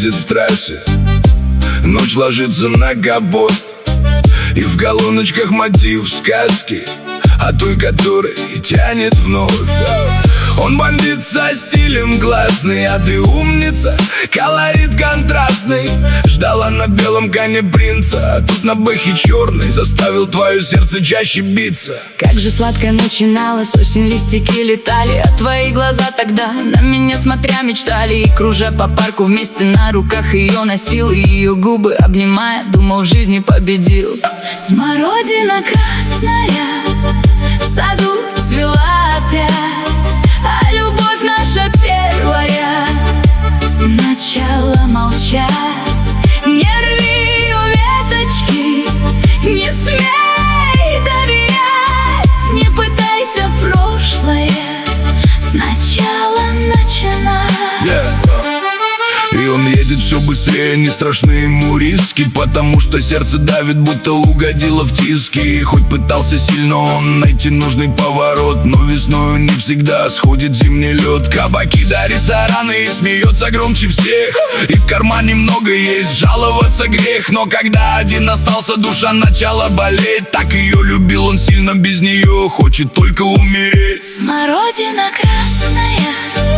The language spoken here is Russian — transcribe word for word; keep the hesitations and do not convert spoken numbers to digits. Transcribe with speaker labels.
Speaker 1: едет в трассе. Ночь ложится на капот, и в колоночках мотив сказки о той, которой тянет вновь. Он бандит со стилем классный, а ты умница, колорит контрастный. Ждала на белом коне принца, а тут на бэхе черный заставил твое сердце чаще биться.
Speaker 2: Как же сладко начиналось, осень, листики летали, а твои глаза тогда на меня смотря мечтали. И кружа по парку вместе на руках ее носил, и ее губы обнимая, думал, в жизни победил. Смородина красная в саду цвела опять, а любовь наша первая начала молчать. Не рви ее веточки, не смей доверять, не пытайся прошлое сначала начинать.
Speaker 1: Yeah. И он едет все быстрее, не страшны ему риски, потому что сердце давит, будто угодило в тиски. И хоть пытался сильно он найти нужный поворот, но весною не всегда сходит зимний лед. Кабаки да рестораны, и смеется громче всех, и в кармане много есть, жаловаться грех. Но когда один остался, душа начала болеть. Так ее любил он сильно, без нее хочет только умереть.
Speaker 2: Смородина красная